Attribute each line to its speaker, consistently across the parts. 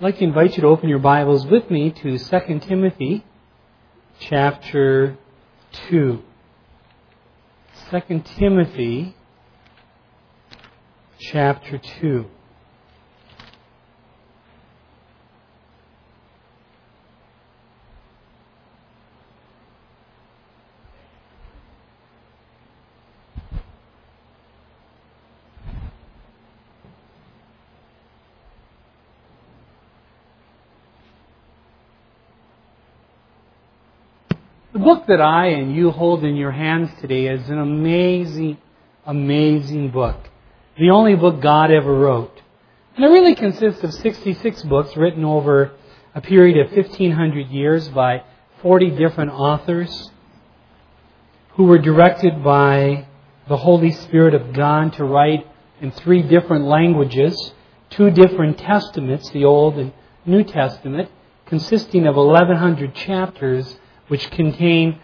Speaker 1: like to invite you to open your Bibles with me to 2 Timothy chapter 2. 2 Timothy chapter 2. The book that I and you hold in your hands today is an amazing, amazing book. The only book God ever wrote. And it really consists of 66 books written over a period of 1,500 years by 40 different authors who were directed by the Holy Spirit of God to write in 3 different languages, 2 different testaments, the Old and New Testament, consisting of 1,100 chapters which contain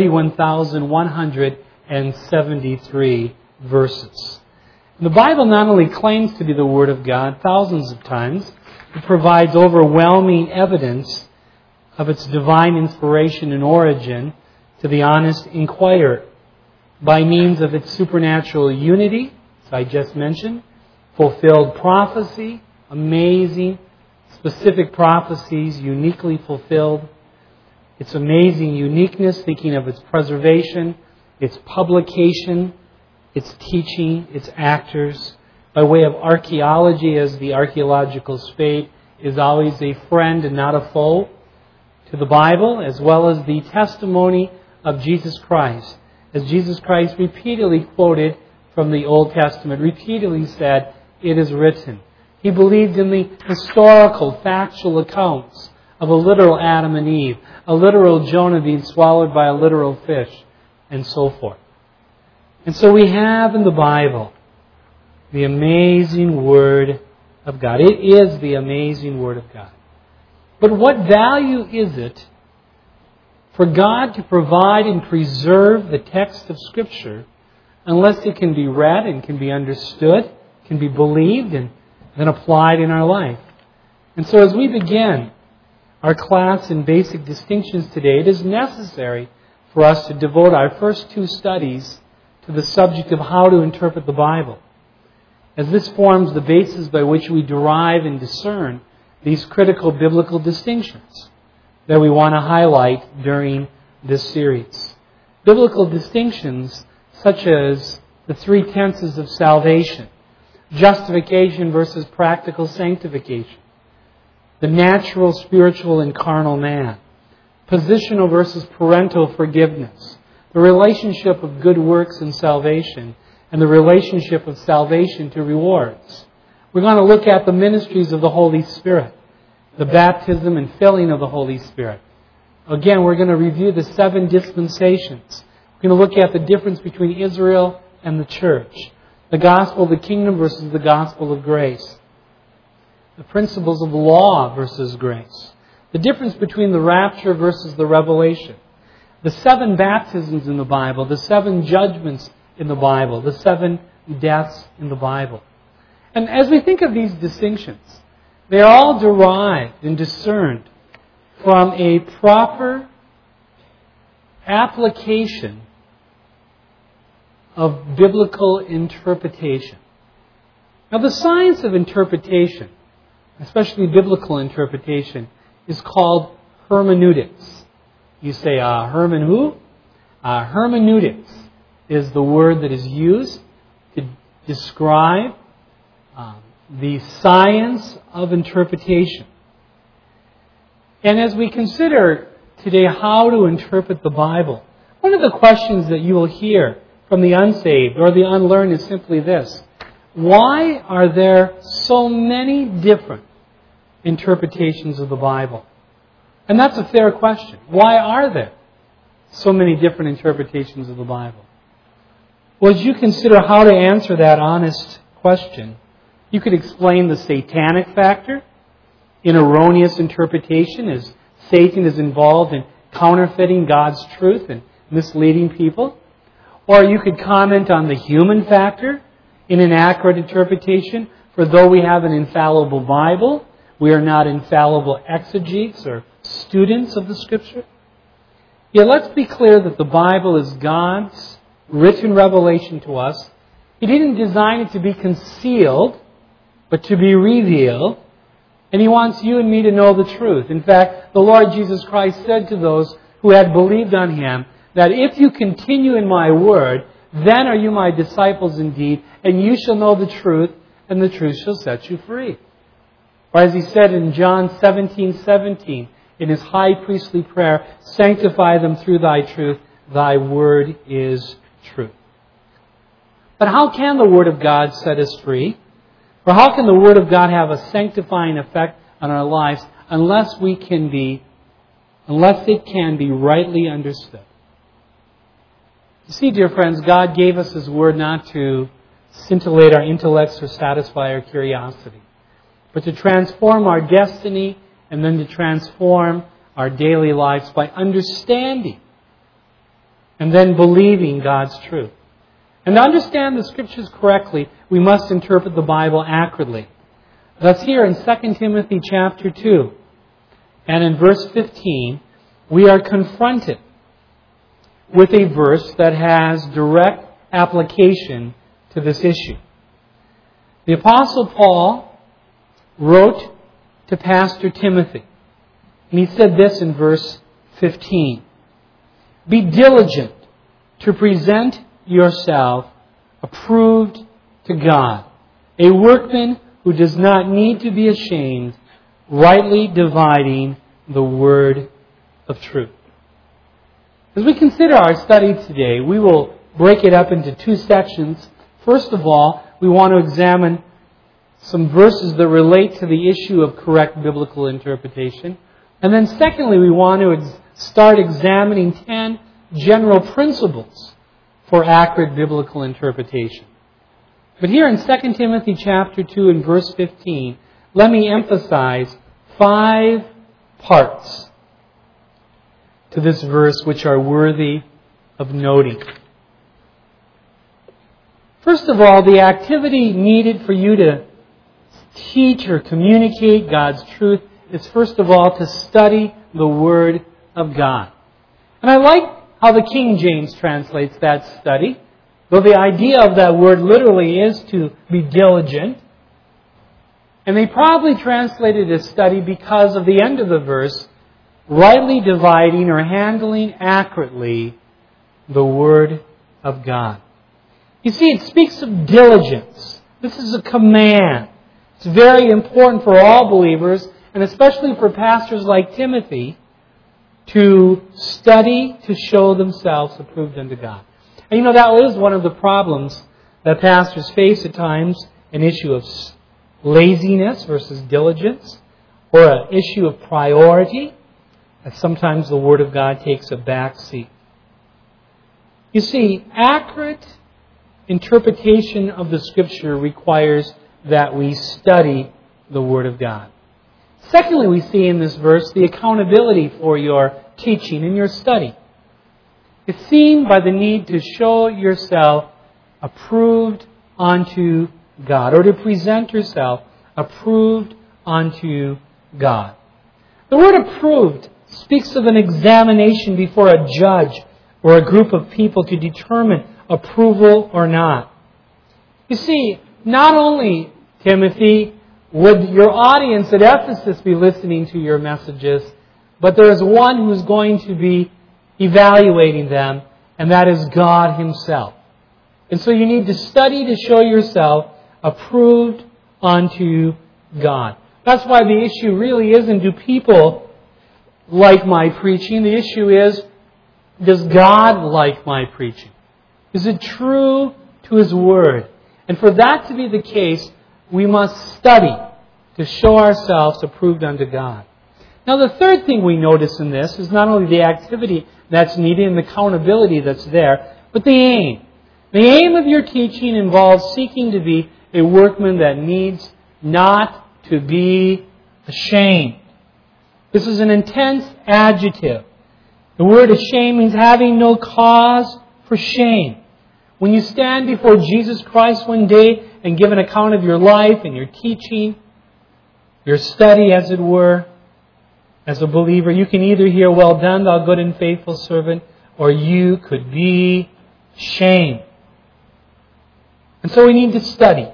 Speaker 1: 31,173 verses. And the Bible not only claims to be the Word of God thousands of times, it provides overwhelming evidence of its divine inspiration and origin to the honest inquirer by means of its supernatural unity, as I just mentioned, fulfilled prophecy, amazing, specific prophecies uniquely fulfilled, its amazing uniqueness, thinking of its preservation, its publication, its teaching, its actors, by way of archaeology, as the archaeological spade is always a friend and not a foe to the Bible, as well as the testimony of Jesus Christ. As Jesus Christ repeatedly quoted from the Old Testament, repeatedly said, "It is written." He believed in the historical, factual accounts of a literal Adam and Eve, a literal Jonah being swallowed by a literal fish, and so forth. And so we have in the Bible the amazing Word of God. It is the amazing Word of God. But what value is it for God to provide and preserve the text of Scripture unless it can be read and can be understood, can be believed, and then applied in our life? And so as we begin our class in basic distinctions today, it is necessary for us to devote our first 2 studies to the subject of how to interpret the Bible, as this forms the basis by which we derive and discern these critical biblical distinctions that we want to highlight during this series. Biblical distinctions such as the 3 tenses of salvation, justification versus practical sanctification, the natural, spiritual, and carnal man, positional versus parental forgiveness, the relationship of good works and salvation, and the relationship of salvation to rewards. We're going to look at the ministries of the Holy Spirit, the baptism and filling of the Holy Spirit. Again, we're going to review the 7 dispensations. We're going to look at the difference between Israel and the church, the gospel of the kingdom versus the gospel of grace, the principles of law versus grace, the difference between the rapture versus the revelation, the 7 baptisms in the Bible, the 7 judgments in the Bible, the 7 deaths in the Bible. And as we think of these distinctions, they are all derived and discerned from a proper application of biblical interpretation. Now, the science of interpretation, especially biblical interpretation, is called hermeneutics. You say, Herman who? Hermeneutics is the word that is used to describe the science of interpretation. And as we consider today how to interpret the Bible, one of the questions that you will hear from the unsaved or the unlearned is simply this: why are there so many different interpretations of the Bible? And that's a fair question. Why are there so many different interpretations of the Bible? Well, as you consider how to answer that honest question, you could explain the satanic factor in erroneous interpretation, as Satan is involved in counterfeiting God's truth and misleading people. Or you could comment on the human factor in inaccurate interpretation, for though we have an infallible Bible, We are not infallible exegetes or students of the Scripture. Yet let's be clear that the Bible is God's written revelation to us. He didn't design it to be concealed, but to be revealed. And He wants you and me to know the truth. In fact, the Lord Jesus Christ said to those who had believed on Him, that if you continue in my word, then are you my disciples indeed, and you shall know the truth, and the truth shall set you free. Or as He said in John 17:17, in His high priestly prayer, sanctify them through thy truth, thy word is truth. But how can the Word of God set us free? Or how can the Word of God have a sanctifying effect on our lives unless it can be rightly understood? You see, dear friends, God gave us His Word not to scintillate our intellects or satisfy our curiosity, but to transform our destiny and then to transform our daily lives by understanding and then believing God's truth. And to understand the Scriptures correctly, we must interpret the Bible accurately. Thus here in 2 Timothy chapter 2 and in verse 15, we are confronted with a verse that has direct application to this issue. The Apostle Paul wrote to Pastor Timothy, and he said this in verse 15, "Be diligent to present yourself approved to God, a workman who does not need to be ashamed, rightly dividing the word of truth." As we consider our study today, we will break it up into two sections. First of all, we want to examine some verses that relate to the issue of correct biblical interpretation. And then secondly, we want to start examining 10 general principles for accurate biblical interpretation. But here in 2 Timothy chapter 2 and verse 15, let me emphasize 5 parts to this verse which are worthy of noting. First of all, the activity needed for you to teach or communicate God's truth is first of all to study the Word of God. And I like how the King James translates that study, though the idea of that word literally is to be diligent. And they probably translated as study because of the end of the verse, rightly dividing or handling accurately the Word of God. You see, it speaks of diligence. This is a command. It's very important for all believers, and especially for pastors like Timothy, to study to show themselves approved unto God. And that is one of the problems that pastors face at times, an issue of laziness versus diligence, or an issue of priority, as sometimes the Word of God takes a back seat. You see, accurate interpretation of the Scripture requires that we study the Word of God. Secondly, we see in this verse the accountability for your teaching and your study. It's seen by the need to show yourself approved unto God, or to present yourself approved unto God. The word approved speaks of an examination before a judge or a group of people to determine approval or not. You see, not only, Timothy, would your audience at Ephesus be listening to your messages, but there is one who's going to be evaluating them, and that is God Himself. And so you need to study to show yourself approved unto God. That's why the issue really isn't, do people like my preaching? The issue is, does God like my preaching? Is it true to His Word? And for that to be the case, we must study to show ourselves approved unto God. Now, the third thing we notice in this is not only the activity that's needed and the accountability that's there, but the aim. The aim of your teaching involves seeking to be a workman that needs not to be ashamed. This is an intense adjective. The word ashamed means having no cause for shame. When you stand before Jesus Christ one day and give an account of your life and your teaching, your study, as it were, as a believer. You can either hear, "Well done, thou good and faithful servant," or you could be shamed. And so we need to study.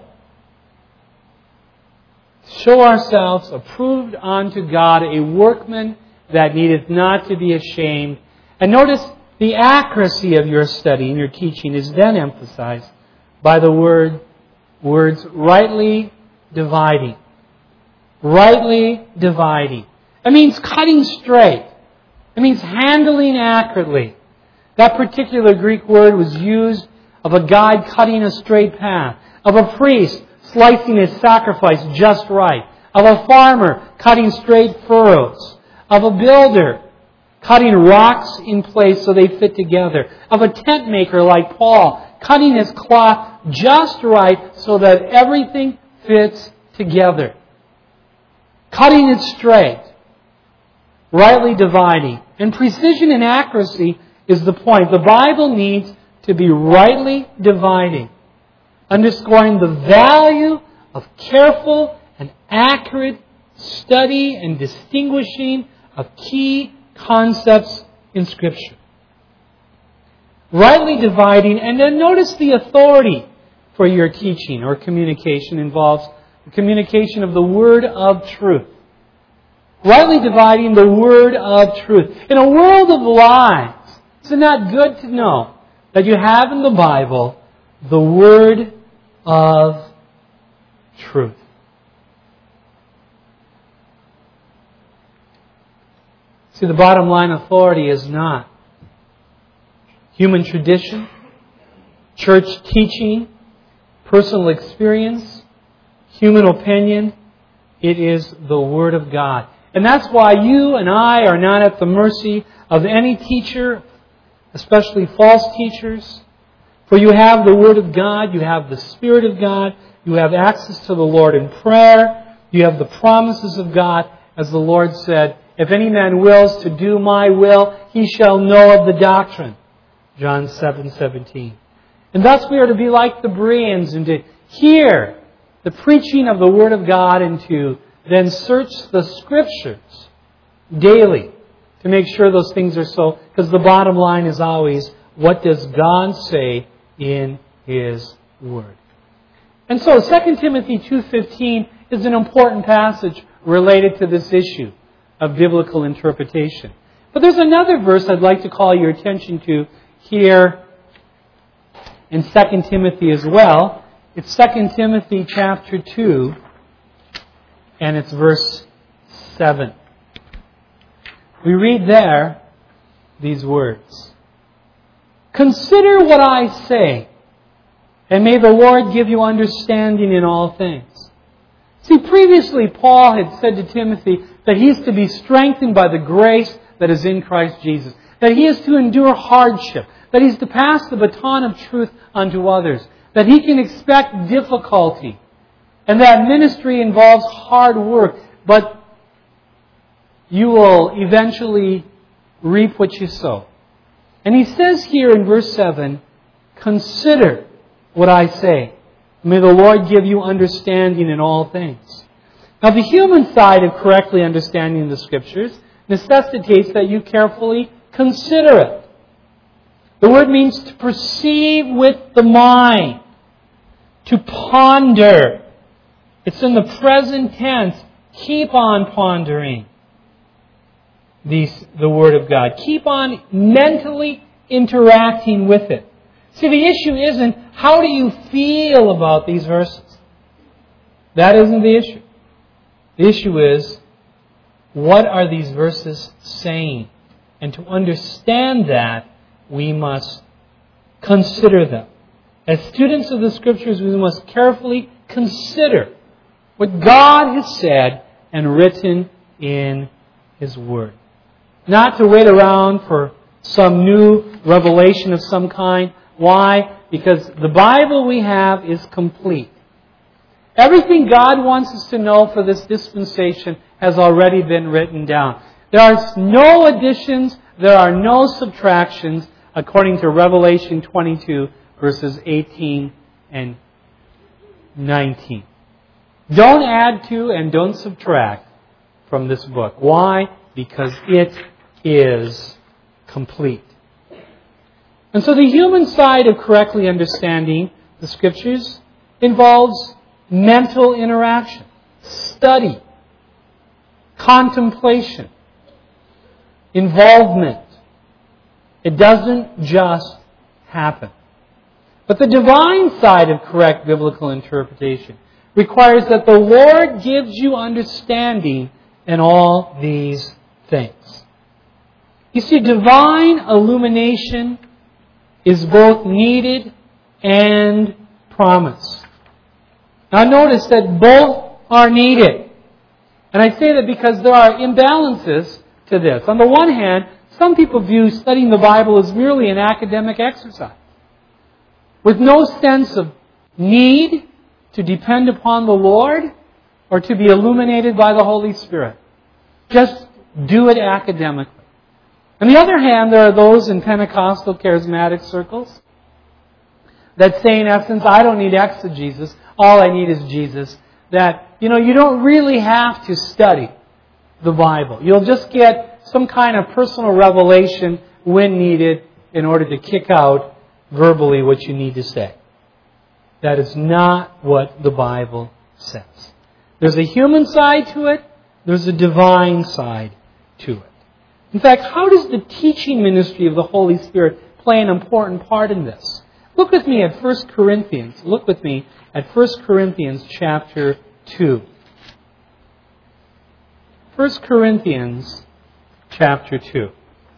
Speaker 1: Show ourselves approved unto God, a workman that needeth not to be ashamed. And notice the accuracy of your study and your teaching is then emphasized by the words rightly dividing. Rightly dividing. It means cutting straight. It means handling accurately. That particular Greek word was used of a guide cutting a straight path, of a priest slicing his sacrifice just right, of a farmer cutting straight furrows, of a builder cutting rocks in place so they fit together, of a tent maker like Paul cutting his cloth just right so that everything fits together. Cutting it straight, rightly dividing. And precision and accuracy is the point. The Bible needs to be rightly dividing, underscoring the value of careful and accurate study and distinguishing of key concepts in Scripture. Rightly dividing, and then notice the authority for your teaching or communication involves the communication of the Word of truth. Rightly dividing the Word of truth. In a world of lies, is it not good to know that you have in the Bible the Word of truth? See, the bottom line authority is not human tradition, church teaching, personal experience, human opinion. It is the Word of God. And that's why you and I are not at the mercy of any teacher, especially false teachers. For you have the Word of God, you have the Spirit of God, you have access to the Lord in prayer, you have the promises of God, as the Lord said, "If any man wills to do my will, he shall know of the doctrine." John 7:17. And thus we are to be like the Bereans and to hear the preaching of the Word of God and to then search the Scriptures daily to make sure those things are so. Because the bottom line is always, what does God say in His Word? And so 2 Timothy 2:15 is an important passage related to this issue of biblical interpretation. But there's another verse I'd like to call your attention to here in 2 Timothy as well. It's 2 Timothy chapter 2, and it's verse 7. We read there these words. "Consider what I say, and may the Lord give you understanding in all things." See, previously Paul had said to Timothy that he is to be strengthened by the grace that is in Christ Jesus, that he is to endure hardship, that he is to pass the baton of truth unto others, that he can expect difficulty, and that ministry involves hard work, but you will eventually reap what you sow. And he says here in verse 7, "Consider what I say. May the Lord give you understanding in all things." Now, the human side of correctly understanding the Scriptures necessitates that you carefully consider it. The word means to perceive with the mind, to ponder. It's in the present tense. Keep on pondering the Word of God. Keep on mentally interacting with it. See, the issue isn't how do you feel about these verses. That isn't the issue. The issue is, what are these verses saying? And to understand that, we must consider them. As students of the Scriptures, we must carefully consider what God has said and written in His Word. Not to wait around for some new revelation of some kind. Why? Because the Bible we have is complete. Everything God wants us to know for this dispensation has already been written down. There are no additions, there are no subtractions, according to Revelation 22, verses 18 and 19. Don't add to and don't subtract from this book. Why? Because it is complete. And so the human side of correctly understanding the Scriptures involves mental interaction, study, contemplation, involvement. It doesn't just happen. But the divine side of correct biblical interpretation requires that the Lord gives you understanding in all these things. You see, divine illumination is both needed and promised. Now notice that both are needed. And I say that because there are imbalances to this. On the one hand, some people view studying the Bible as merely an academic exercise, with no sense of need to depend upon the Lord or to be illuminated by the Holy Spirit. Just do it academically. On the other hand, there are those in Pentecostal charismatic circles that say, in essence, I don't need exegesis, all I need is Jesus. That, you don't really have to study the Bible. You'll just get some kind of personal revelation when needed in order to kick out verbally what you need to say. That is not what the Bible says. There's a human side to it. There's a divine side to it. In fact, how does the teaching ministry of the Holy Spirit play an important part in this? Look with me at 1 Corinthians. Look with me at 1 Corinthians chapter 2. 1 Corinthians chapter 2.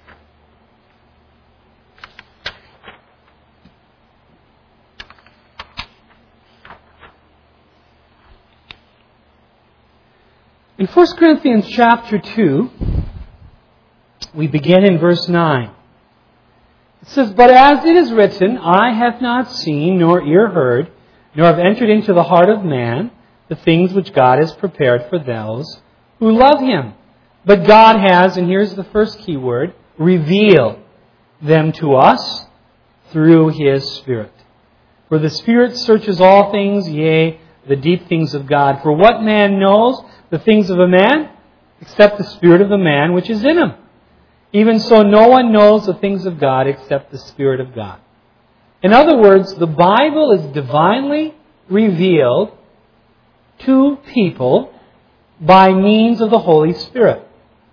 Speaker 1: In 1 Corinthians chapter 2, we begin in verse 9. It says, But as it is written, Eye hath not seen, nor ear heard, nor have entered into the heart of man the things which God has prepared for those who love Him. But God has, and here's the first key word, revealed them to us through His Spirit. For the Spirit searches all things, yea, the deep things of God. For what man knows the things of a man, except the Spirit of the man which is in him? Even so, no one knows the things of God except the Spirit of God. In other words, the Bible is divinely revealed to people by means of the Holy Spirit.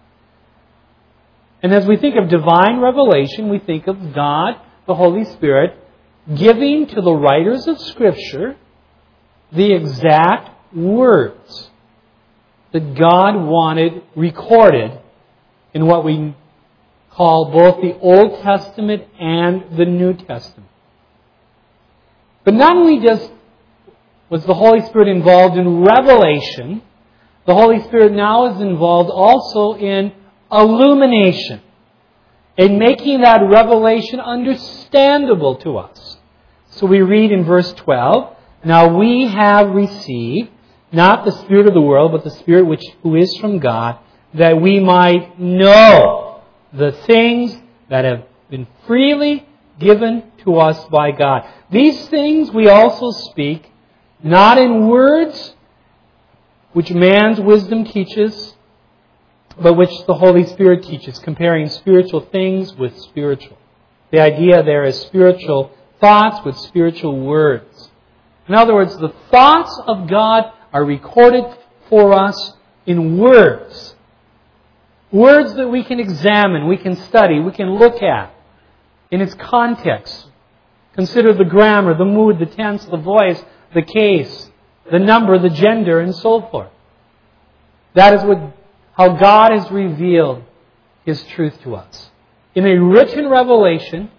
Speaker 1: And as we think of divine revelation, we think of God, the Holy Spirit, giving to the writers of Scripture the exact words that God wanted recorded in what we call both the Old Testament and the New Testament. But not only was the Holy Spirit involved in revelation, the Holy Spirit now is involved also in illumination, in making that revelation understandable to us. So we read in verse 12, Now we have received not the Spirit of the world, but the Spirit who is from God, that we might know the things that have been freely given to us by God. These things we also speak, not in words which man's wisdom teaches, but which the Holy Spirit teaches, comparing spiritual things with spiritual. The idea there is spiritual thoughts with spiritual words. In other words, the thoughts of God are recorded for us in words. Words that we can examine, we can study, we can look at in its context. Consider the grammar, the mood, the tense, the voice, the case, the number, the gender, and so forth. That is how God has revealed His truth to us. In a written revelation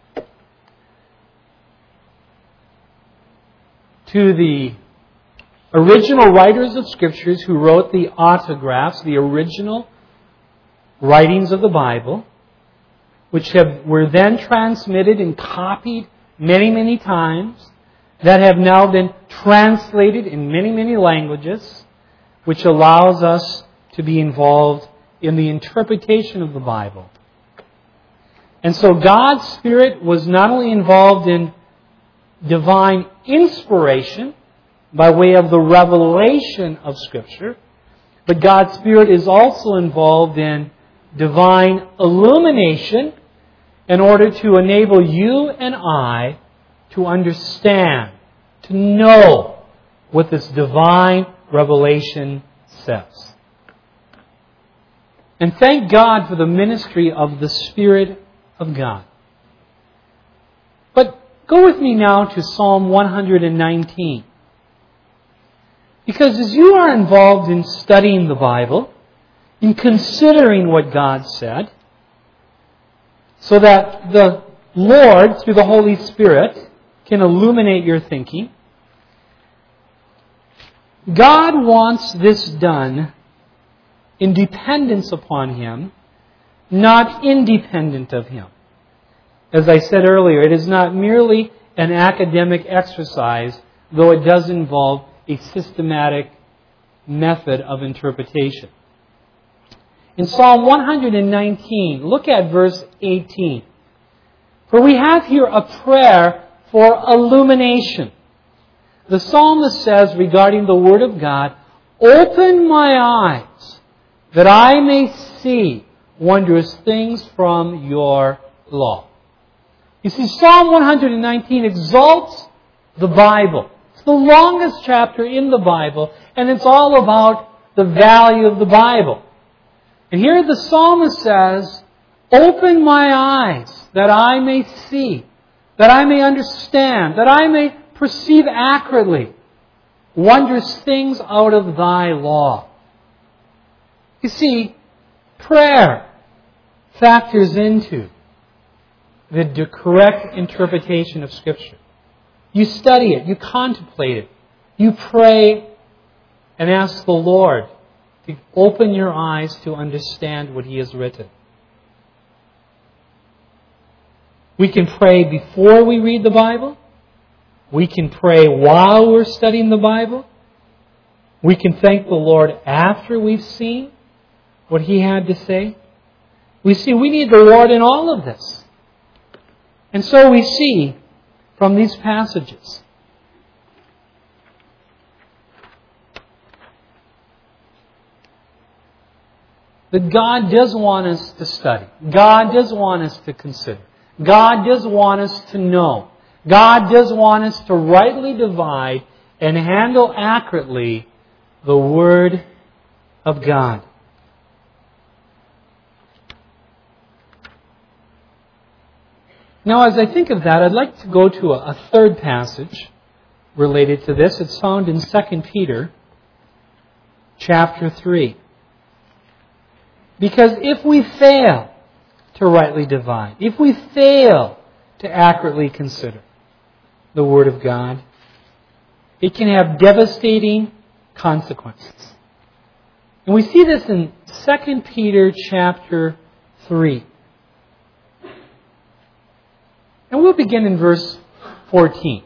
Speaker 1: to the original writers of Scriptures who wrote the autographs, the original writings of the Bible, which were then transmitted and copied many, many times, that have now been translated in many, many languages, which allows us to be involved in the interpretation of the Bible. And so God's Spirit was not only involved in divine inspiration, by way of the revelation of Scripture, but God's Spirit is also involved in divine illumination in order to enable you and I to understand, to know what this divine revelation says. And thank God for the ministry of the Spirit of God. But go with me now to Psalm 119. Because as you are involved in studying the Bible, in considering what God said, so that the Lord, through the Holy Spirit, can illuminate your thinking, God wants this done in dependence upon Him, not independent of Him. As I said earlier, it is not merely an academic exercise, though it does involve a systematic method of interpretation. In Psalm 119, look at verse 18. For we have here a prayer for illumination. The psalmist says regarding the Word of God, "Open my eyes, that I may see wondrous things from your law." You see, Psalm 119 exalts the Bible. It's the longest chapter in the Bible, and it's all about the value of the Bible. And here the psalmist says, "Open my eyes, that I may see, that I may understand, that I may perceive accurately wondrous things out of thy law." You see, prayer factors into the correct interpretation of Scripture. You study it, you contemplate it, you pray and ask the Lord to open your eyes to understand what He has written. We can pray before we read the Bible. We can pray while we're studying the Bible. We can thank the Lord after we've seen what He had to say. We see we need the Lord in all of this. And so we see from these passages that God does want us to study. God does want us to consider. God does want us to know. God does want us to rightly divide and handle accurately the Word of God. Now, as I think of that, I'd like to go to a third passage related to this. It's found in 2 Peter chapter 3. Because if we fail to rightly divide, if we fail to accurately consider the Word of God, it can have devastating consequences. And we see this in 2 Peter chapter 3. And we'll begin in verse 14.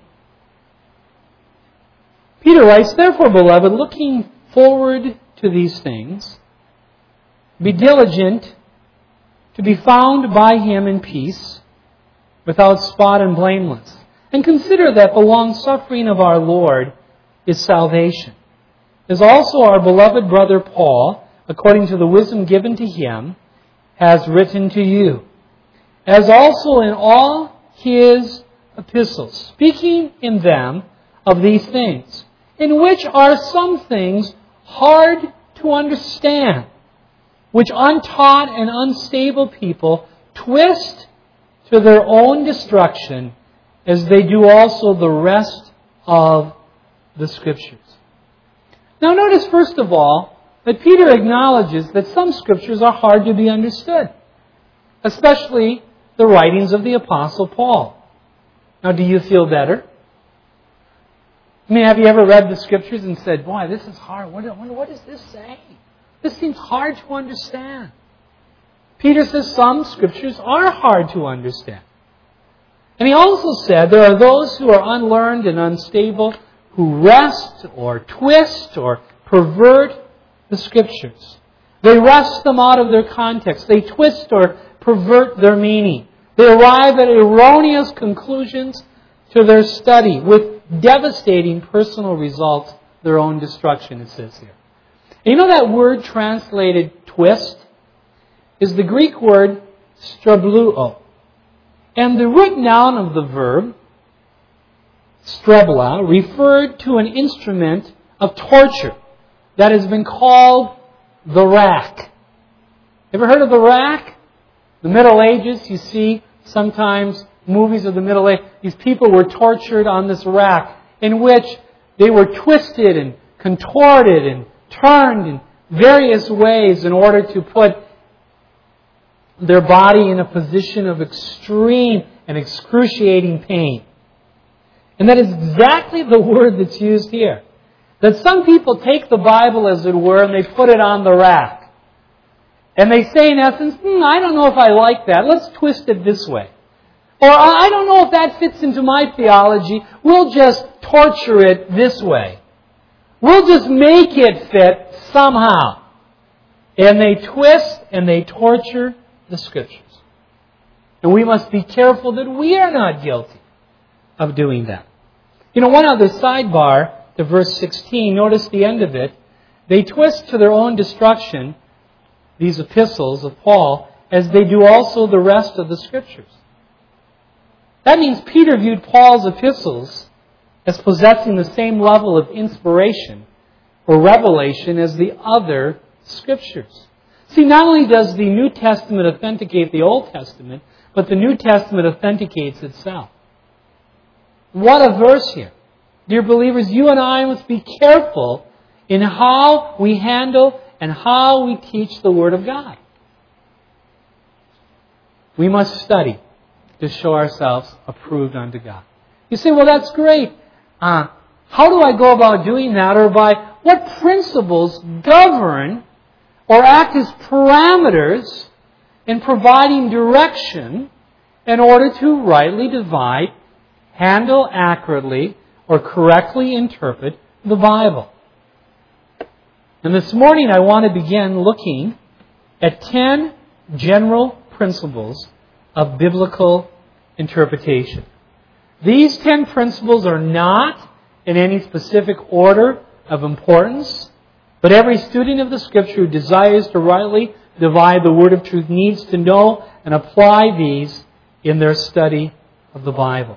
Speaker 1: Peter writes, "Therefore, beloved, looking forward to these things, be diligent to be found by Him in peace, without spot and blameless. And consider that the long-suffering of our Lord is salvation. As also our beloved brother Paul, according to the wisdom given to him, has written to you, as also in all his epistles, speaking in them of these things, in which are some things hard to understand, which untaught and unstable people twist to their own destruction, as they do also the rest of the Scriptures." Now notice first of all that Peter acknowledges that some Scriptures are hard to be understood, especially the writings of the Apostle Paul. Now, do you feel better? I mean, have you ever read the Scriptures and said, "Boy, this is hard. What does this say? This seems hard to understand." Peter says some Scriptures are hard to understand. And he also said there are those who are unlearned and unstable who wrest or twist or pervert the Scriptures. They wrest them out of their context. They twist or pervert their meaning. They arrive at erroneous conclusions to their study with devastating personal results, their own destruction, it says here. And you know that word translated twist is the Greek word strabluo. And the root noun of the verb, strabla, referred to an instrument of torture that has been called the rack. Ever heard of the rack? The Middle Ages, you see sometimes movies of the Middle Ages. These people were tortured on this rack in which they were twisted and contorted and turned in various ways in order to put their body in a position of extreme and excruciating pain. And that is exactly the word that's used here. That some people take the Bible, as it were, and they put it on the rack. And they say, in essence, I don't know if I like that. Let's twist it this way. Or, I don't know if that fits into my theology. We'll just torture it this way. We'll just make it fit somehow. And they twist and they torture the Scriptures. And we must be careful that we are not guilty of doing that. You know, one other sidebar to verse 16, notice the end of it. They twist to their own destruction these epistles of Paul, as they do also the rest of the Scriptures. That means Peter viewed Paul's epistles as possessing the same level of inspiration or revelation as the other Scriptures. See, not only does the New Testament authenticate the Old Testament, but the New Testament authenticates itself. What a verse here. Dear believers, you and I must be careful in how we handle and how we teach the Word of God. We must study to show ourselves approved unto God. You say, well, that's great. How do I go about doing that? Or by what principles govern or act as parameters in providing direction in order to rightly divide, handle accurately, or correctly interpret the Bible? And this morning I want to begin looking at 10 general principles of biblical interpretation. These 10 principles are not in any specific order of importance, but every student of the Scripture who desires to rightly divide the Word of truth needs to know and apply these in their study of the Bible.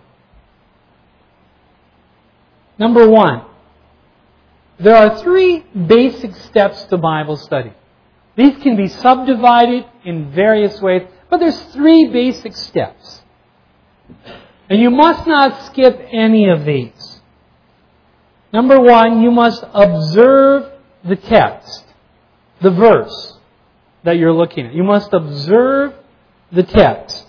Speaker 1: Number 1. There are 3 basic steps to Bible study. These can be subdivided in various ways, but there's 3 basic steps. And you must not skip any of these. Number 1, you must observe the text, the verse that you're looking at. You must observe the text.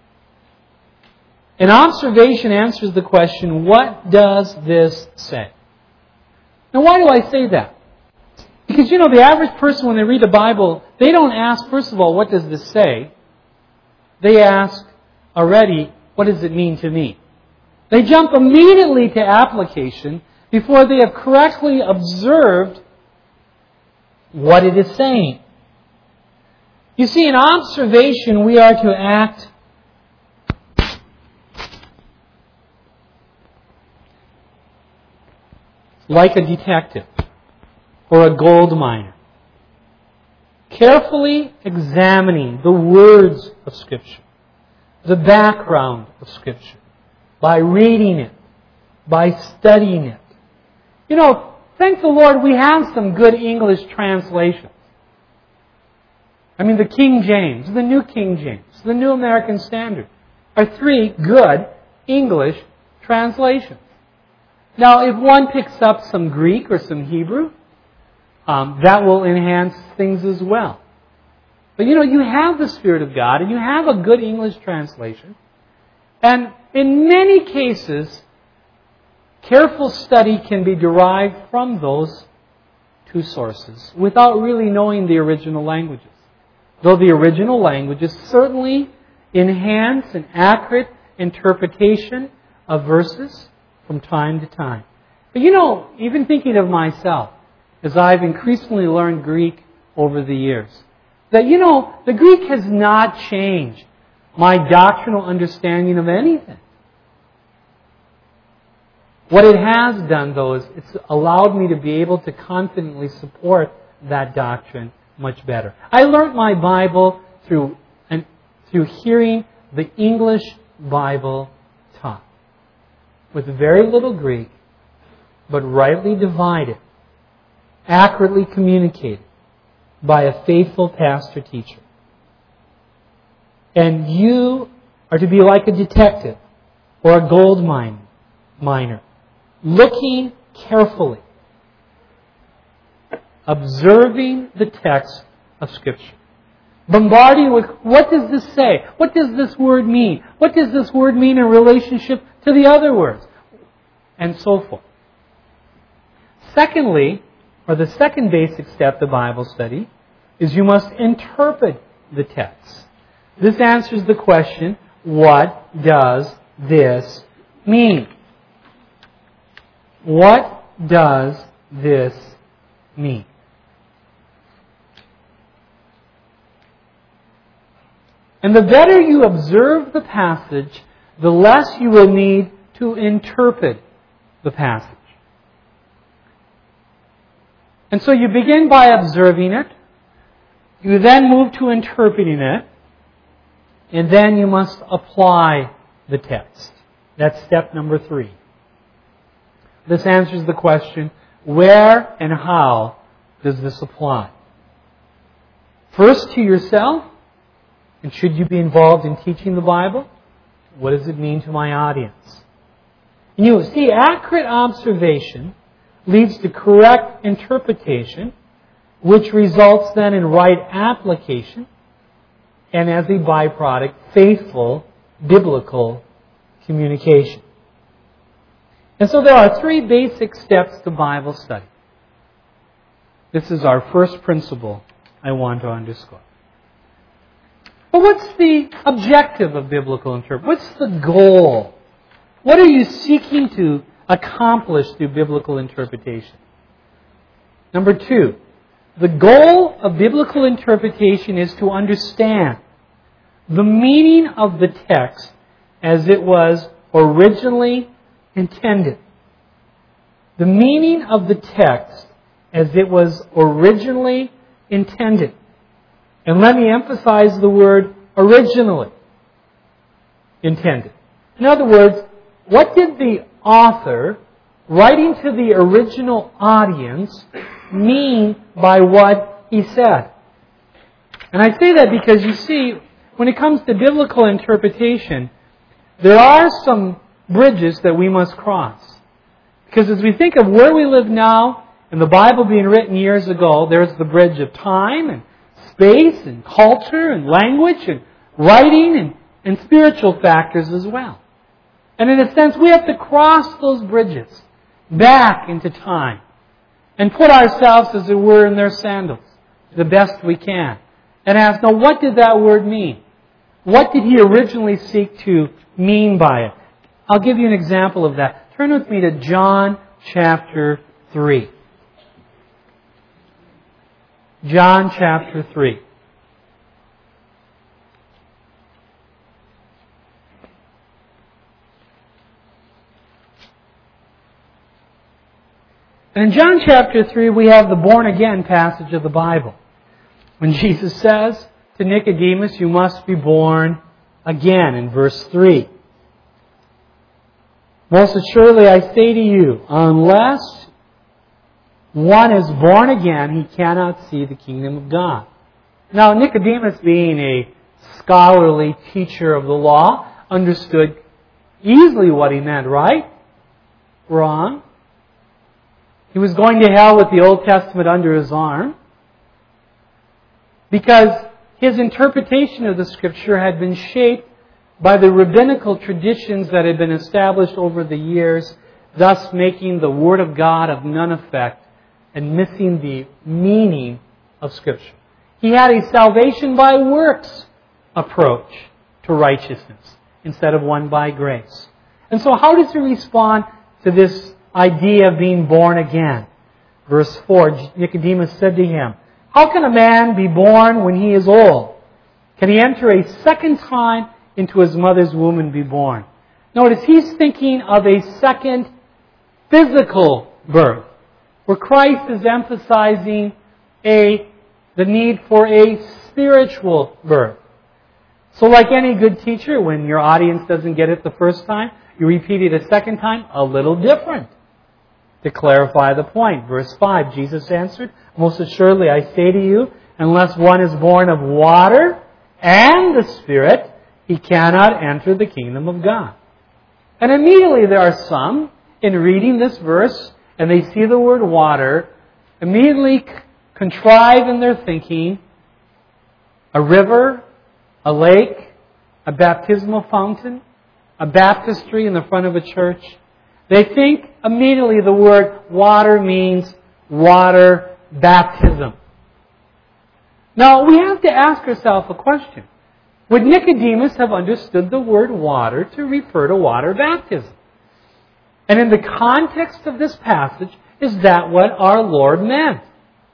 Speaker 1: An observation answers the question, what does this say? Now, why do I say that? Because, you know, the average person, when they read the Bible, they don't ask, first of all, what does this say? They ask already, what does it mean to me? They jump immediately to application before they have correctly observed what it is saying. You see, in observation, we are to act like a detective or a gold miner, carefully examining the words of Scripture, the background of Scripture, by reading it, by studying it. You know, thank the Lord we have some good English translations. I mean, the King James, the New King James, the New American Standard are 3 good English translations. Now, if one picks up some Greek or some Hebrew, that will enhance things as well. But you know, you have the Spirit of God and you have a good English translation. And in many cases, careful study can be derived from those 2 sources without really knowing the original languages. Though the original languages certainly enhance an accurate interpretation of verses from time to time. But you know, even thinking of myself, as I've increasingly learned Greek over the years, that, you know, the Greek has not changed my doctrinal understanding of anything. What it has done, though, is it's allowed me to be able to confidently support that doctrine much better. I learned my Bible through hearing the English Bible taught, with very little Greek, but rightly divided, accurately communicated by a faithful pastor-teacher. And you are to be like a detective or a gold miner, looking carefully, observing the text of Scripture, bombarding with, what does this say? What does this word mean? What does this word mean in relationship to the other words? And so forth. Secondly, or the second basic step to Bible study, is you must interpret the text. This answers the question, what does this mean? What does this mean? And the better you observe the passage, the less you will need to interpret the passage. And so you begin by observing it, you then move to interpreting it, and then you must apply the text. That's step number 3. This answers the question, where and how does this apply? First to yourself, and should you be involved in teaching the Bible? What does it mean to my audience? And you see, accurate observation leads to correct interpretation, which results then in right application, and as a byproduct, faithful biblical communication. And so there are 3 basic steps to Bible study. This is our first principle I want to underscore. But what's the objective of biblical interpretation? What's the goal? What are you seeking to accomplish through biblical interpretation? Number 2, the goal of biblical interpretation is to understand the meaning of the text as it was originally intended. The meaning of the text as it was originally intended. And let me emphasize the word originally intended. In other words, what did the author, writing to the original audience, mean by what he said? And I say that because you see, when it comes to biblical interpretation, there are some bridges that we must cross. Because as we think of where we live now, and the Bible being written years ago, there's the bridge of time and space and culture and language and writing and spiritual factors as well. And in a sense, we have to cross those bridges back into time and put ourselves, as it were, in their sandals the best we can. And ask, now, what did that word mean? What did he originally seek to mean by it? I'll give you an example of that. Turn with me to John chapter 3. John chapter 3. And in John chapter 3, we have the born again passage of the Bible. When Jesus says to Nicodemus, you must be born again, in verse 3. Most assuredly I say to you, unless one is born again, he cannot see the kingdom of God. Now, Nicodemus, being a scholarly teacher of the law, understood easily what he meant, right? Wrong. He was going to hell with the Old Testament under his arm because his interpretation of the Scripture had been shaped by the rabbinical traditions that had been established over the years, thus making the Word of God of none effect and missing the meaning of Scripture. He had a salvation by works approach to righteousness instead of one by grace. And so how does he respond to this idea of being born again? Verse 4, Nicodemus said to him, how can a man be born when he is old? Can he enter a second time into his mother's womb and be born? Notice, he's thinking of a second physical birth, where Christ is emphasizing the need for a spiritual birth. So like any good teacher, when your audience doesn't get it the first time, you repeat it a second time, a little different, to clarify the point. Verse 5, Jesus answered, "Most assuredly I say to you, unless one is born of water and the Spirit, he cannot enter the kingdom of God." And immediately there are some, in reading this verse, and they see the word water, immediately contrive in their thinking a river, a lake, a baptismal fountain, a baptistry in the front of a church. They think immediately the word water means water baptism. Now, we have to ask ourselves a question. Would Nicodemus have understood the word water to refer to water baptism? And in the context of this passage, is that what our Lord meant?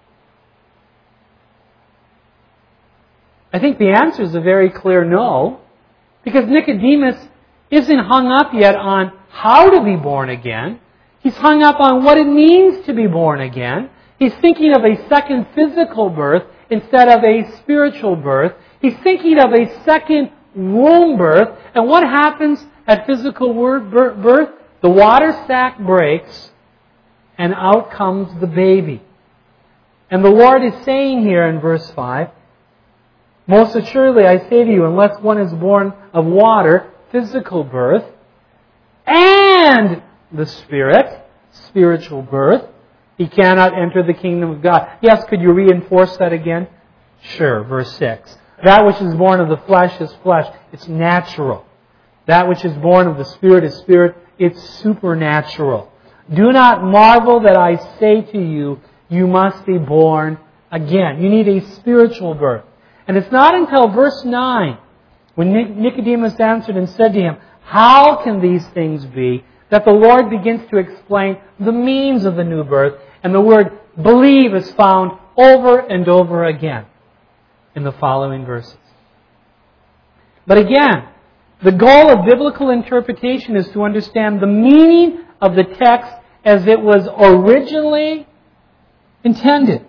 Speaker 1: I think the answer is a very clear no, because Nicodemus isn't hung up yet on how to be born again. He's hung up on what it means to be born again. He's thinking of a second physical birth instead of a spiritual birth. He's thinking of a second womb birth. And what happens at physical birth? The water sac breaks and out comes the baby. And the Lord is saying here in verse 5, "Most assuredly I say to you, unless one is born of water," physical birth, "and the Spirit," spiritual birth, "he cannot enter the kingdom of God." Yes, could you reinforce that again? Sure, verse 6. "That which is born of the flesh is flesh." It's natural. "That which is born of the Spirit is spirit." It's supernatural. "Do not marvel that I say to you, you must be born again." You need a spiritual birth. And it's not until verse 9, when Nicodemus answered and said to him, "How can these things be?" that the Lord begins to explain the means of the new birth. And the word "believe" is found over and over again in the following verses. But again, the goal of biblical interpretation is to understand the meaning of the text as it was originally intended.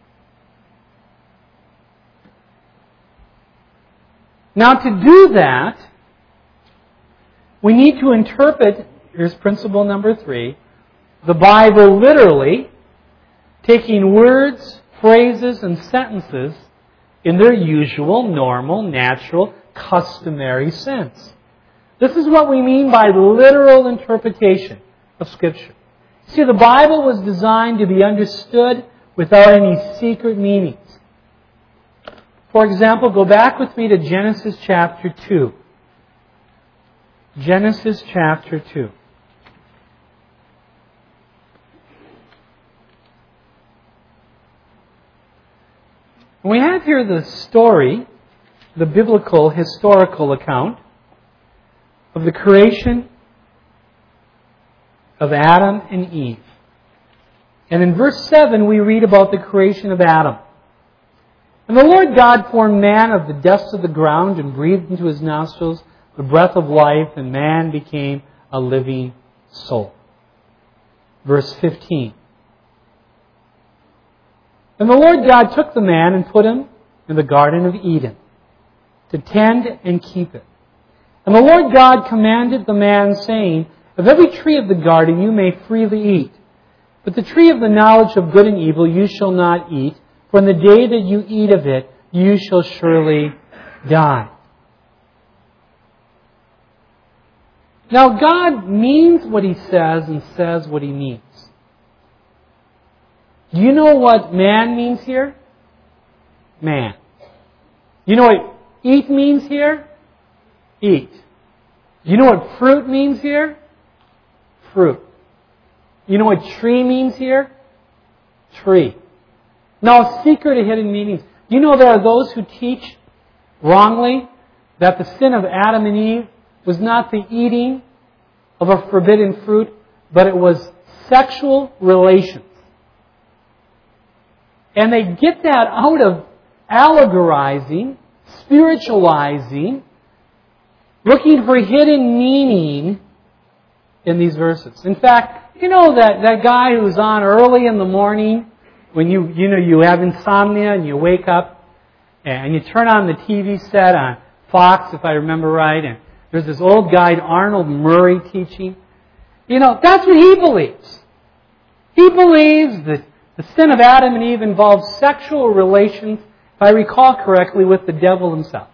Speaker 1: Now, to do that, we need to interpret, here's principle number 3, the Bible literally, taking words, phrases, and sentences in their usual, normal, natural, customary sense. This is what we mean by literal interpretation of Scripture. See, the Bible was designed to be understood without any secret meanings. For example, go back with me to Genesis chapter 2. Genesis chapter 2. We have here the story, the biblical, historical account of the creation of Adam and Eve. And in verse 7, we read about the creation of Adam. "And the Lord God formed man of the dust of the ground and breathed into his nostrils the breath of life, and man became a living soul." Verse 15. "And the Lord God took the man and put him in the Garden of Eden to tend and keep it. And the Lord God commanded the man, saying, Of every tree of the garden you may freely eat, but the tree of the knowledge of good and evil you shall not eat, for in the day that you eat of it, you shall surely die." Now, God means what He says and says what He means. Do you know what man means here? Man. You know what eat means here? Eat. You know what fruit means here? Fruit. You know what tree means here? Tree. Now, secret of hidden meanings. You know there are those who teach wrongly that the sin of Adam and Eve was not the eating of a forbidden fruit, but it was sexual relations. And they get that out of allegorizing, spiritualizing, looking for hidden meaning in these verses. In fact, You know that guy who's on early in the morning when you have insomnia and you wake up and you turn on the TV set on Fox, if I remember right, and there's this old guy, Arnold Murray, teaching. That's what he believes. He believes that the sin of Adam and Eve involves sexual relations, if I recall correctly, with the devil himself.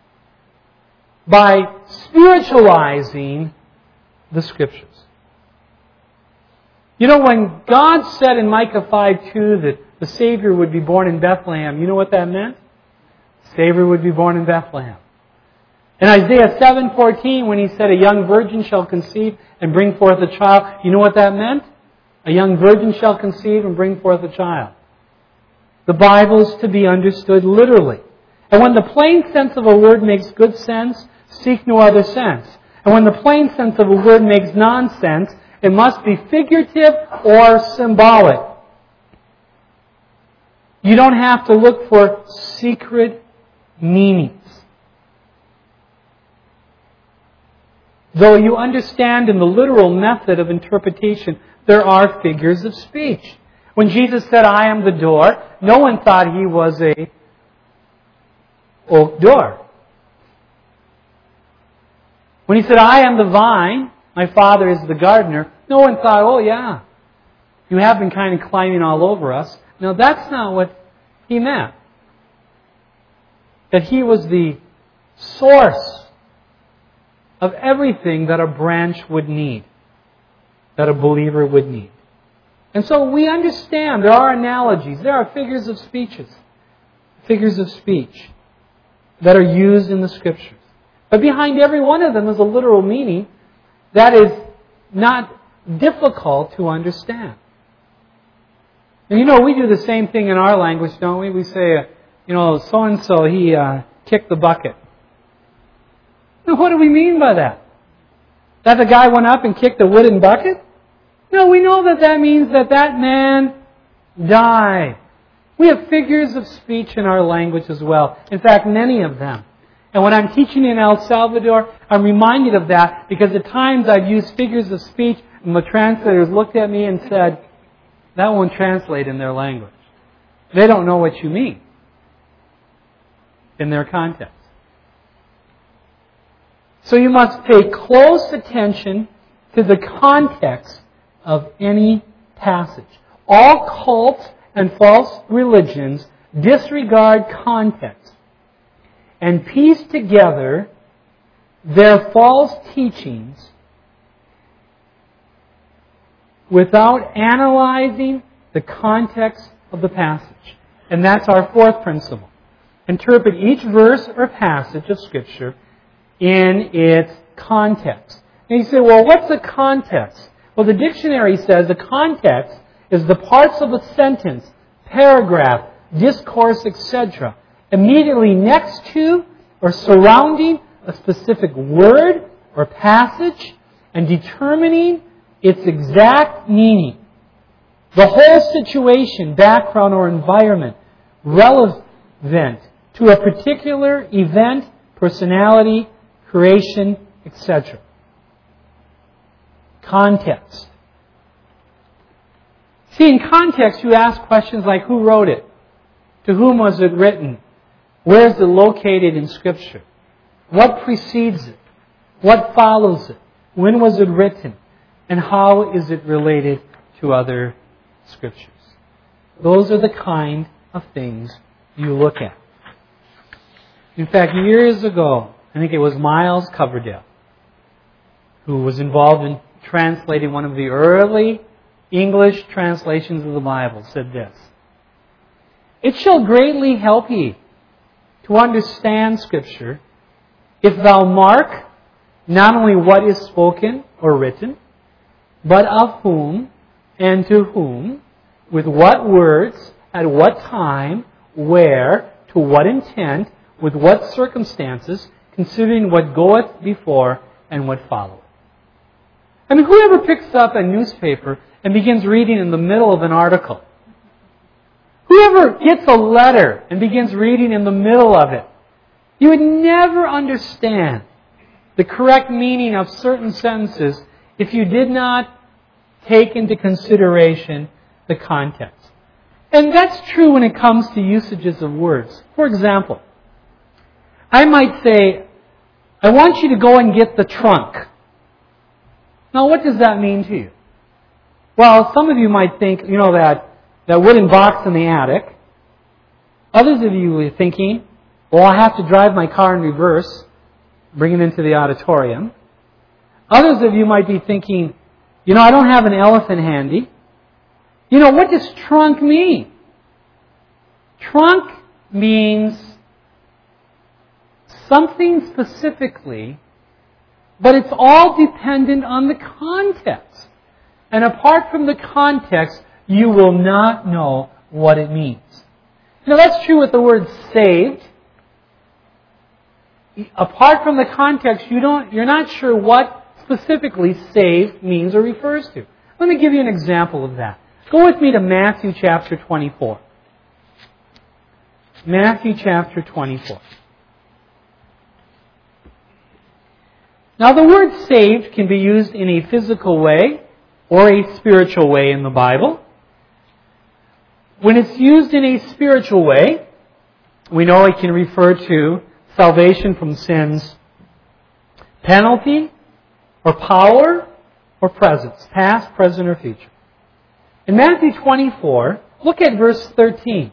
Speaker 1: By spiritualizing the Scriptures. When God said in Micah 5:2 that the Savior would be born in Bethlehem, you know what that meant? The Savior would be born in Bethlehem. In Isaiah 7:14, when he said, a young virgin shall conceive and bring forth a child, you know what that meant? A young virgin shall conceive and bring forth a child. The Bible is to be understood literally. And when the plain sense of a word makes good sense, seek no other sense. And when the plain sense of a word makes nonsense, it must be figurative or symbolic. You don't have to look for secret meanings. Though you understand in the literal method of interpretation, there are figures of speech. When Jesus said, I am the door, no one thought he was a oak door. When he said, I am the vine, my Father is the gardener, no one thought, oh yeah, you have been kind of climbing all over us. No, that's not what he meant. That he was the source of everything that a branch would need, that a believer would need. And so we understand there are analogies, there are figures of speech that are used in the Scriptures. But behind every one of them is a literal meaning that is not difficult to understand. And we do the same thing in our language, don't we? We say, so-and-so, he kicked the bucket. Now, what do we mean by that? That the guy went up and kicked a wooden bucket? No, we know that means that man died. We have figures of speech in our language as well. In fact, many of them. And when I'm teaching in El Salvador, I'm reminded of that because at times I've used figures of speech and the translators looked at me and said, that won't translate in their language. They don't know what you mean in their context. So you must pay close attention to the context of any passage. All cults and false religions disregard context and piece together their false teachings without analyzing the context of the passage. And that's our fourth principle. Interpret each verse or passage of Scripture in its context. And you say, well, what's the context? Well, the dictionary says the context is the parts of a sentence, paragraph, discourse, etc., immediately next to or surrounding a specific word or passage and determining its exact meaning. The whole situation, background, or environment relevant to a particular event, personality, creation, etc. Context. See, in context, you ask questions like, who wrote it? To whom was it written? Where is it located in Scripture? What precedes it? What follows it? When was it written? And how is it related to other Scriptures? Those are the kind of things you look at. In fact, years ago, I think it was Miles Coverdale, who was involved in translating one of the early English translations of the Bible, said this: "It shall greatly help ye to understand Scripture if thou mark not only what is spoken or written, but of whom and to whom, with what words, at what time, where, to what intent, with what circumstances, considering what goeth before and what followeth." I mean, whoever picks up a newspaper and begins reading in the middle of an article, whoever gets a letter and begins reading in the middle of it, you would never understand the correct meaning of certain sentences if you did not take into consideration the context. And that's true when it comes to usages of words. For example, I might say, I want you to go and get the trunk. Now, what does that mean to you? Well, some of you might think, that wooden box in the attic. Others of you are thinking, well, I have to drive my car in reverse, bring it into the auditorium. Others of you might be thinking, I don't have an elephant handy. What does trunk mean? Trunk means something specifically, but it's all dependent on the context. And apart from the context, you will not know what it means. That's true with the word saved. Apart from the context, you're not sure what specifically saved means or refers to. Let me give you an example of that. Go with me to Matthew chapter 24. Matthew chapter 24. Now, the word saved can be used in a physical way or a spiritual way in the Bible. When it's used in a spiritual way, we know it can refer to salvation from sin's penalty or power or presence, past, present, or future. In Matthew 24, look at verse 13.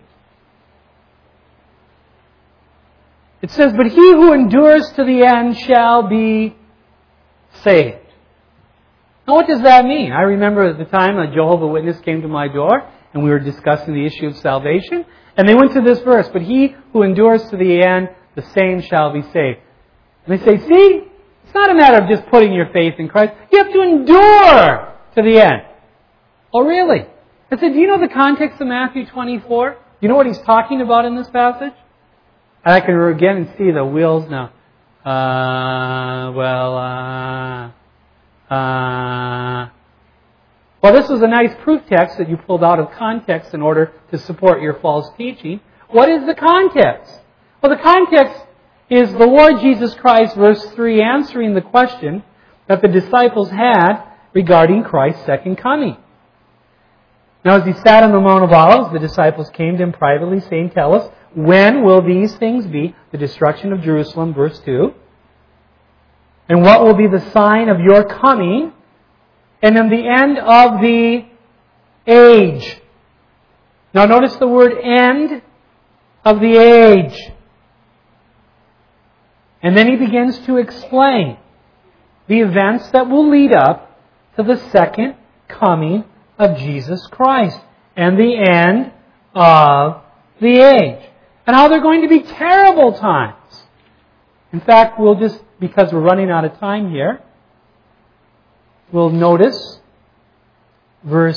Speaker 1: It says, "But he who endures to the end shall be saved." Now, what does that mean? I remember at the time a Jehovah's Witness came to my door and we were discussing the issue of salvation. And they went to this verse, "But he who endures to the end, the same shall be saved." And they say, see, it's not a matter of just putting your faith in Christ. You have to endure to the end. Oh, really? I said, do you know the context of Matthew 24? Do you know what he's talking about in this passage? And I can again see the wheels now. Well, this was a nice proof text that you pulled out of context in order to support your false teaching. What is the context? Well, the context is the Lord Jesus Christ, verse 3, answering the question that the disciples had regarding Christ's second coming. Now, as he sat on the Mount of Olives, the disciples came to him privately, saying, "Tell us, when will these things be?" The destruction of Jerusalem, verse 2. "And what will be the sign of your coming? And then the end of the age." Now notice the word end of the age. And then he begins to explain the events that will lead up to the second coming of Jesus Christ and the end of the age. And how they're going to be terrible times. In fact, we'll just, because we're running out of time here, we'll notice verse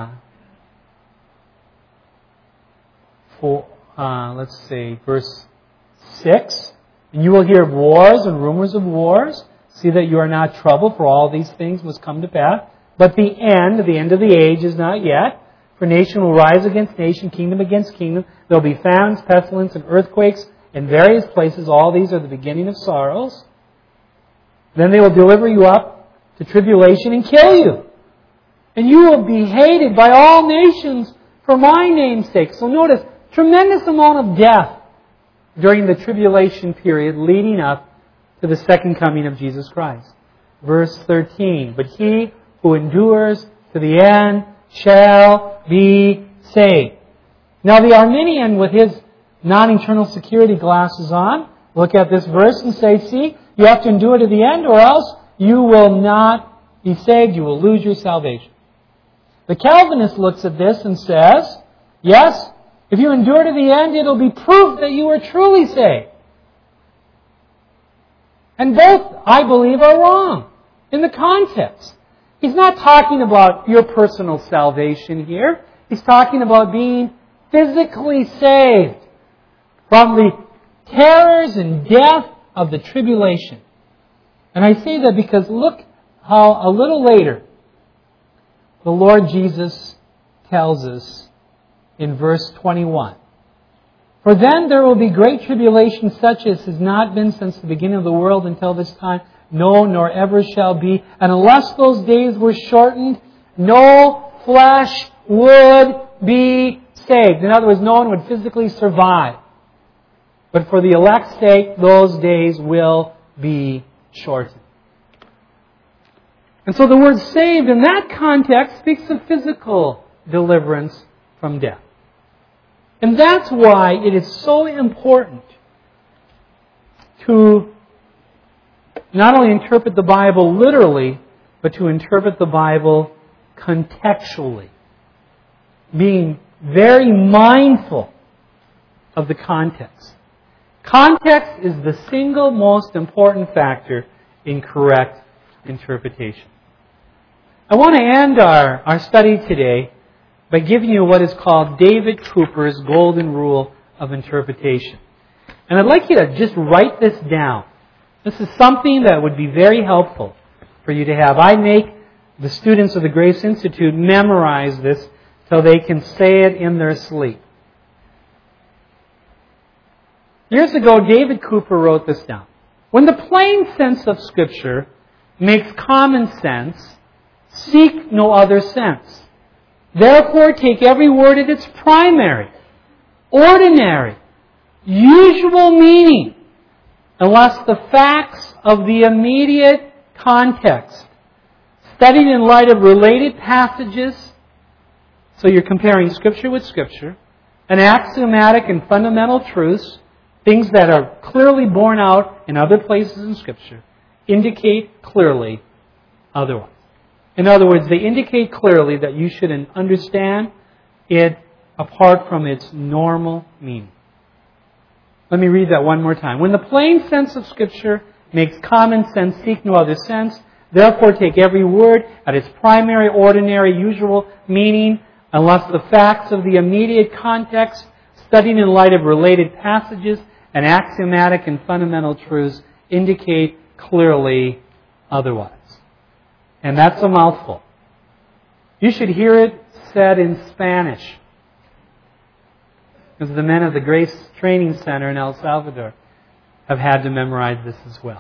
Speaker 1: 6. "And you will hear of wars and rumors of wars. See that you are not troubled, for all these things must come to pass. But the end of the age is not yet. For nation will rise against nation, kingdom against kingdom. There will be famines, pestilence, and earthquakes in various places. All these are the beginning of sorrows. Then they will deliver you up to tribulation and kill you. And you will be hated by all nations for my name's sake." So notice, tremendous amount of death during the tribulation period leading up to the second coming of Jesus Christ. Verse 13, "But he who endures to the end shall be saved." Now the Arminian, with his non-eternal security glasses on, look at this verse and say, see, you have to endure to the end or else you will not be saved. You will lose your salvation. The Calvinist looks at this and says, yes, if you endure to the end, it'll be proof that you are truly saved. And both, I believe, are wrong in the context. He's not talking about your personal salvation here. He's talking about being physically saved from the terrors and death of the tribulation. And I say that because look how a little later the Lord Jesus tells us in verse 21. "For then there will be great tribulation such as has not been since the beginning of the world until this time, no, nor ever shall be. And unless those days were shortened, no flesh would be saved. In other words, no one would physically survive. But for the elect's sake, those days will be shortened. And so the word saved in that context speaks of physical deliverance from death. And that's why it is so important to not only interpret the Bible literally, but to interpret the Bible contextually. Being very mindful of the context. Context is the single most important factor in correct interpretation. I want to end our study today by giving you what is called David Cooper's Golden Rule of Interpretation. And I'd like you to just write this down. This is something that would be very helpful for you to have. I make the students of the Grace Institute memorize this so they can say it in their sleep. Years ago, David Cooper wrote this down. When the plain sense of Scripture makes common sense, seek no other sense. Therefore, take every word at its primary, ordinary, usual meaning, unless the facts of the immediate context, studied in light of related passages, so you're comparing Scripture with Scripture, and axiomatic and fundamental truths, things that are clearly borne out in other places in Scripture, indicate clearly otherwise. In other words, they indicate clearly that you should understand it apart from its normal meaning. Let me read that one more time. When the plain sense of Scripture makes common sense, seek no other sense. Therefore, take every word at its primary, ordinary, usual meaning, unless the facts of the immediate context, studied in light of related passages and axiomatic and fundamental truths, indicate clearly otherwise. And that's a mouthful. You should hear it said in Spanish. Because the men of the Grace Training Center in El Salvador have had to memorize this as well.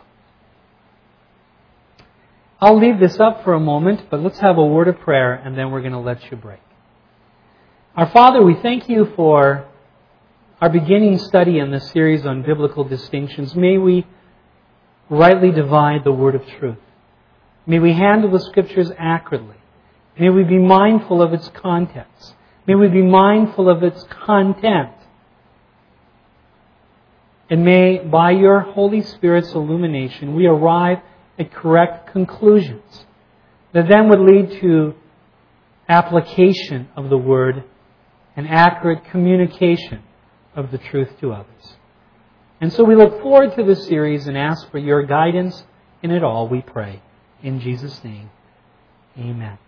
Speaker 1: I'll leave this up for a moment, but let's have a word of prayer and then we're going to let you break. Our Father, we thank you for our beginning study in this series on biblical distinctions. May we rightly divide the word of truth. May we handle the Scriptures accurately. May we be mindful of its context. May we be mindful of its content. And may, by your Holy Spirit's illumination, we arrive at correct conclusions that then would lead to application of the Word and accurate communication of the truth to others. And so we look forward to this series and ask for your guidance in it all, we pray. In Jesus' name, amen.